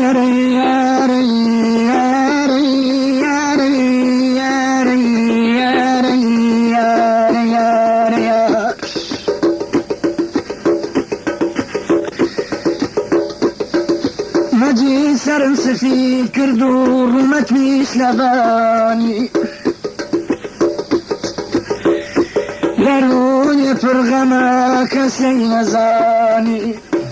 مجي سرنس في كردور متويش لباني دروني فرغما كسي نزاني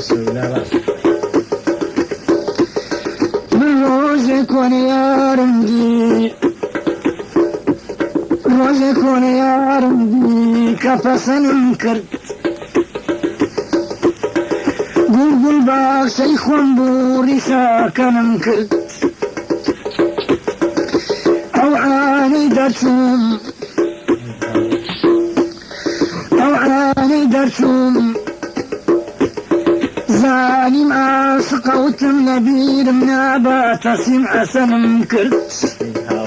من روزك ونيا رمدي روزك ونيا رمدي كفسن كرد قل باق سيخون بوري ساكن كرد أو عاني درسوم درسوم زاني معاشق وتم نبيل من عبات سمع سنم كرت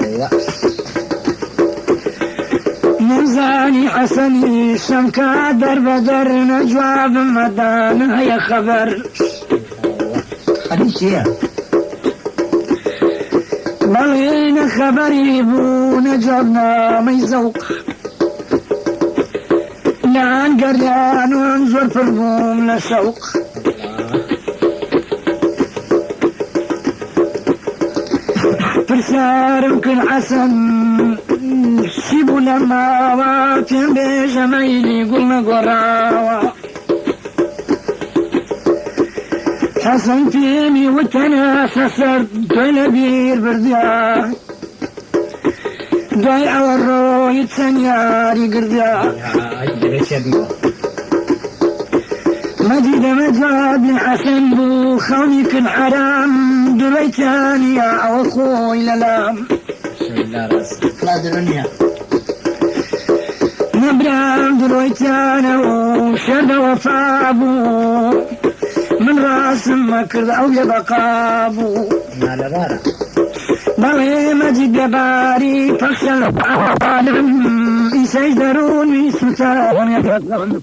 نزاني حسني شمكا در بدر نجواب مدان هيا خبر حديث يا بلغينا خبري بو نجرنا ميزوق لعن قريان وانظر في الروم لشوق فرسار يمكن حسن سيبوا لما واتم بجميلي قلنا قراوة حسن فيني وتنافسر دلبير برديا ضيع والروي تسنياري قرديا مجد مجاد حسن بو خونيك الحرام دليتاني يا أخوي للام لا درنيا نبرام دليتانا وشد وفابو من راس مكر أو يبقابو بغي مجد باري فخل وعالم يسيدرون يسمتاون يتغلون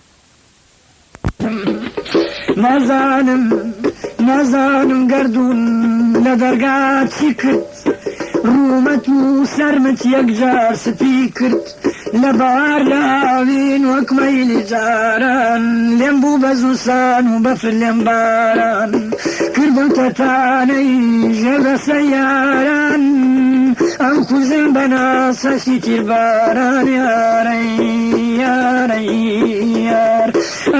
نازانم قردون لدرقات سكرت رومت وسرمت يقجار سبيكرت لبار لاوين وكميل جاران لمبو بزوسان وبفل لمباران كردو تتاني جب سياران أنكو زنبنا سشتير باران يا ري يا ري يا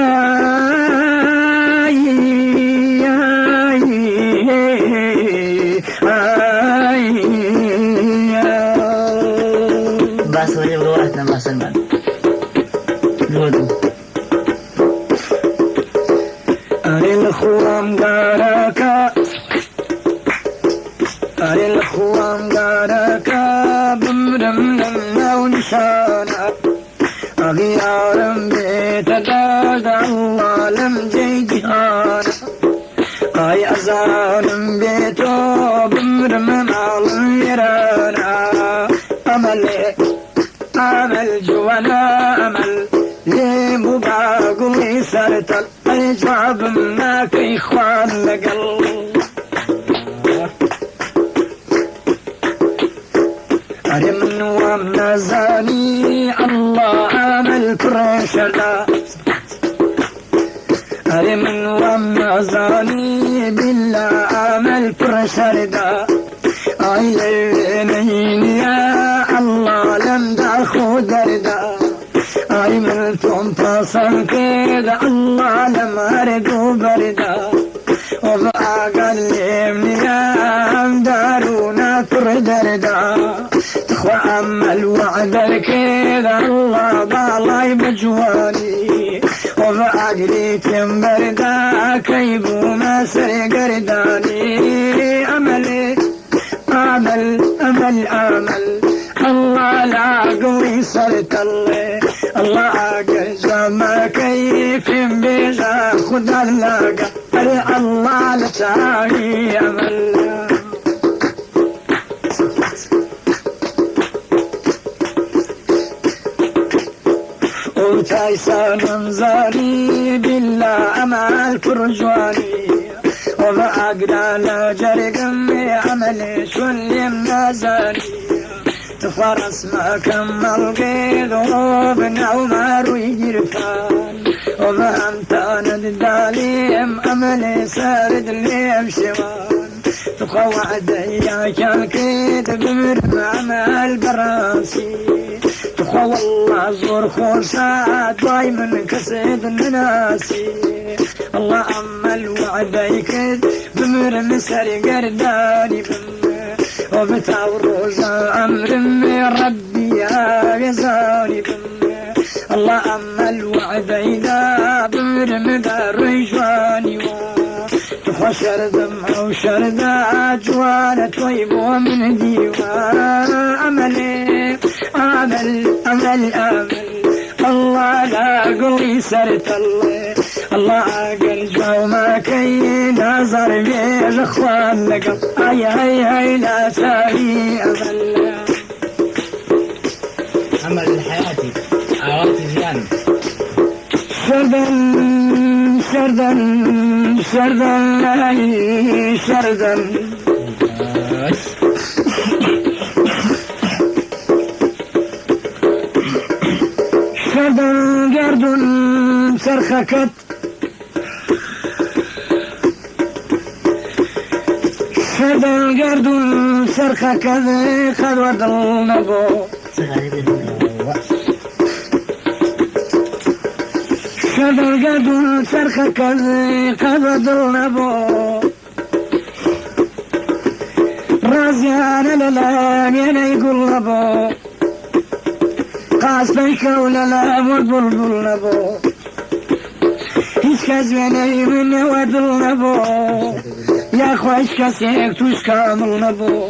بس وجه بروحنا ما سلمان نودو الخوام غاركا الخوام غاركا بمرم لنا ونشانا أغيارم بيت داد الله لم جيجانا أي أزانم بيتو بمرم معلم يرانا أمل جوانا أمل لي مباقل سرت الجواب منك إخوان لقل أرمن ومن زاني الله أمل فرشدا أرمن ومن زاني بالله أمل فرشدا أيلين يا الله لم تأخذ دردا أي ملتم تصل كذا الله لم أرجو بردا وبأقلمني يا دارونا تردردا تخوى أما الوعد كذا الله بالله بجواني وبأقليتم بردا كيبو ما سرقرداني أملي أمل الله لا قوي صرت الله أقل ما كيف بيجا خد اللاقى الله لتاهي أمل وتايسان انزاري بالله أمال كرجواني وما أقدر لجرق عملي سلم نزاني تفرس ما كمل قيد وروبنا ومارو يجرفان وما أمتان الداليم أملي سارد ليم شوان تخوعد إياك الكيد بمرمى مع البراسي تخوى الله زور خوشات دايما كسيد الناسي الله أما الوعد يكد بمرمى سري قرداني وبتعور أمر من ربي يا يزاني الله أما الوعد إذا بمرمى رجواني تخشر دمع وشرد أجوان طيب ومن ديوان أملي أمل الله لا قولي سرت الله أقل جو ما كي نظر بيج أخوان لقب هاي لا تالي عمل الحياتي عواتي زيان شردا قرد سرخكت شردا قرد سرخكت قد ودل نبو شردا قرد سرخكت قد ودل نبو رازيان للام ينا يقول نبو قاسبك ولا لا والبلبل نبو إسكاز بيني من ودل نبو يا خوش كسيك توش كامل نبو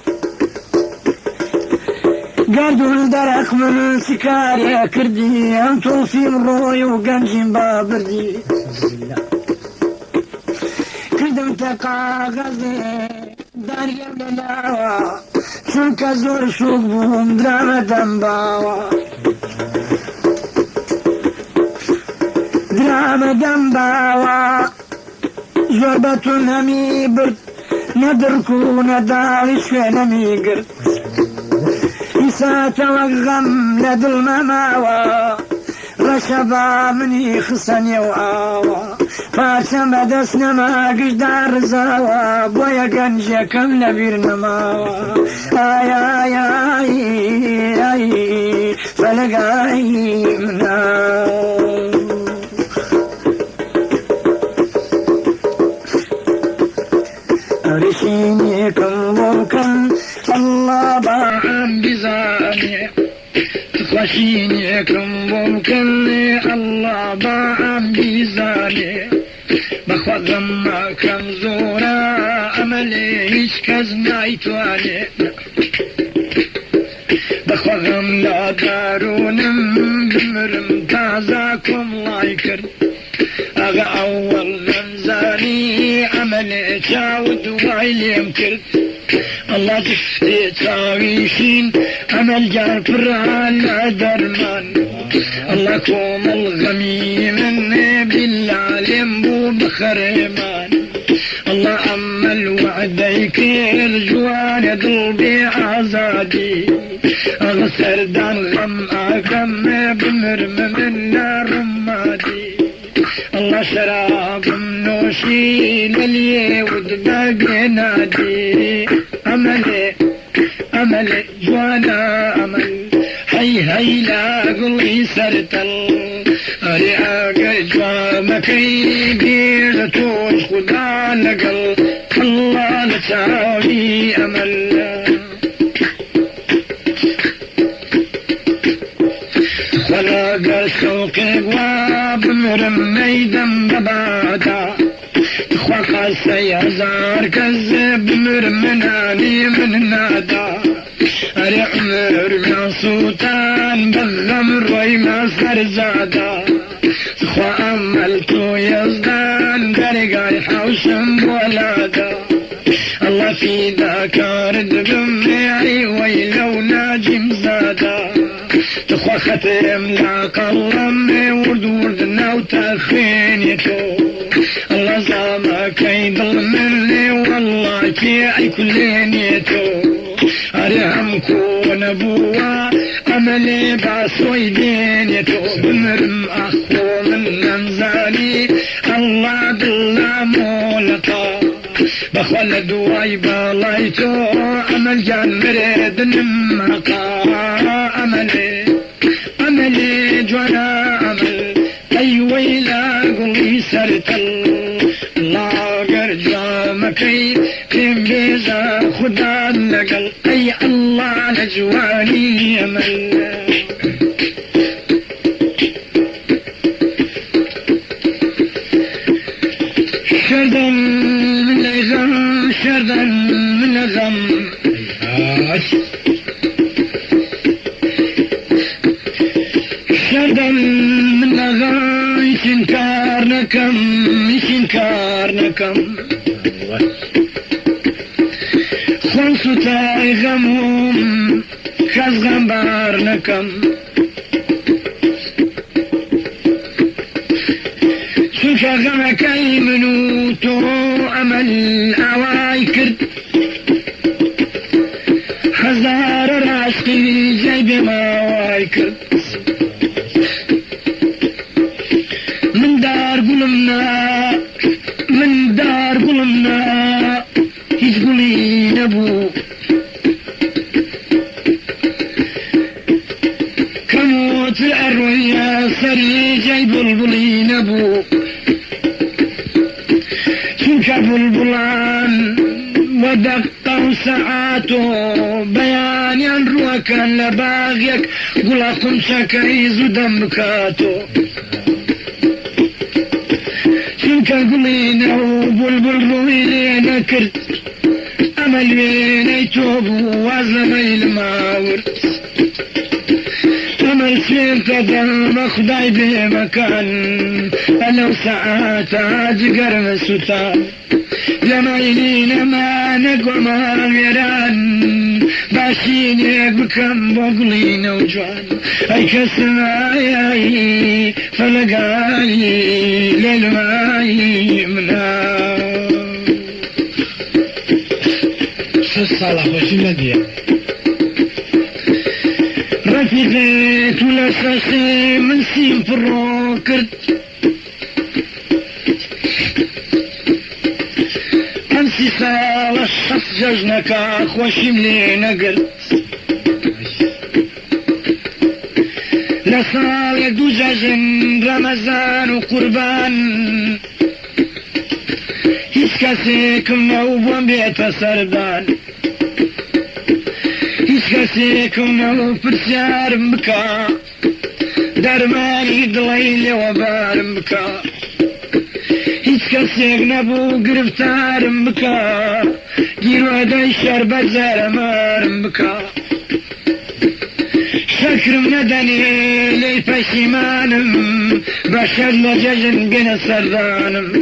قردوا الدرق من سكار يا كردي أنتو في مروي وقنجين بابردي كردم تقا غزي دار قبل لاوا شنك زور شوق بهم دراما دنباوا دراما دنباوا زربة نمي برد ندركو ندارش في نمي قرد إسات وغم لد المماوا رشبا مني خصني وعاوا فاشم دسنا ما قجدار زاوا بويا قنجة كم نبير نماوا آي آي آي آي فلقاي مناو أرشيني كم ممكن الله باعم بزاني خشيني كم ممكن الله باعم بزاني بخوضم ما كم زورا أملي هيشكز نايتواني بخوضم لا دارونم بمرم تازاكم لايكر أغا أول منزاني عملي تاود وعليم كرد الله تفتي تاويشين عمل جار فران درمان الله كوم الغمي مني بالعالم بو بخرمان الله أما الوعد يكير جوان قلبي عزادي أغسر دان غم أغم بمرم من رمادي الله شراب منوشي للي ودباقي نادي أمل جوانا أمل هي لا قلي سرتل أرياق جوامكي بيغتوش خدا نقل الله لتاوي أمل خلاق الشوق وابمرم ميدم ببادا خواقا سيازار كذب مرمناني من نادا أري عمر من سلطان بذم روي ما سرزادا خوا أملتو يزدان درقاي حوشم ولادا الله في ذاكار دبمي ويلو ناجم زادا تخوا ختم لا قلم ورد وردنا وتخينيتو الله زعما كيد لينيتو أريهم كون بوا أملي باسوي دينيتو بمرم أخو من نمزاني الله بالله مولقا بخلد واي بالايتو أمل جان مريد نمقا أملي جوانا أمل أي ويلا قولي سرتل الله قرجا مكي كم بيزا خدا نقل أي الله نجواني أمل شردا من الغم شردا من الغم شردا من الغم شنكارنكم خلصو تاي غمهم خز غمبارنكم شنكا غمك اي منوتو امل اواي كرد هزار راشقي جيب ما واي كرد من دار قلمنا هيج قولي نبو كموت الأروية سري جاي بلبلي نبو شنك بلبلان ودقوا ساعاته بيان ينروك لباغيك قلقم شكايز ودمكاتو شنك قلينا وبلبل رويلينا كرت أمل بيني توب وزمي الماور أمل سينك دم خداي بمكان ألو ساعات أجقر مسوتان جمايلين ما نقوم الغيران باشيني بكم بقلين وجوان أي كسماي فلقاي للماي منا شو الصلاح وشو الذي رفيقيت ولا ساسي من سيم في الروكرت أمسي سال الشخص ججنك أخوشي ملينا قلت لصال يدو جاجن رمضان وقربان يسكسيكم نوبون بيت سردان يسكسيكم نوب فرسيار مكا درماني دليل وبار مكا يسكسيك نبو قرفتار مكا جيرو داي شربة زرمار مكا شكر مدني لي فشيمانم بشر لججن بين سردانم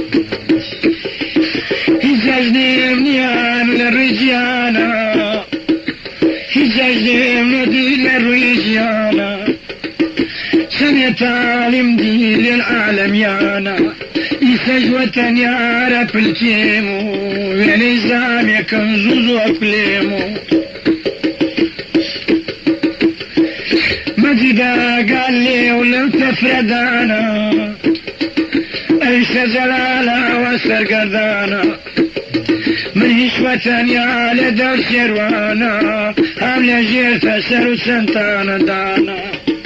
هزاجني منيان للرجيانا هزاجني مندي للرجيانا سميت عالم دي للعالم يانا يسجوة يا رب الكيمو ونزام يكنزوزو أكليمو مجدا قال لي ولم تفردانا ايش جلالا وسرقدانا من هشوة يا لدر شروانا هم لجير تسر سنتانا دانا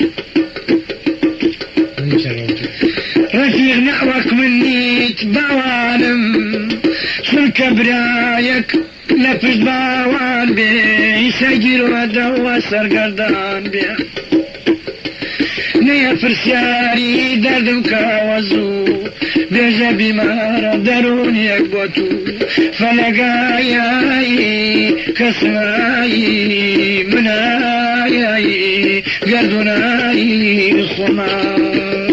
رفيق نحوك مني تبوانم شو الكبرايك لفز باوان بي سجل ودو سرقدان بي نيا فرسياري دردم كاوزو بيجا بمارا دروني يقبطو فلقاياي كسماي مناياي قردناي خماي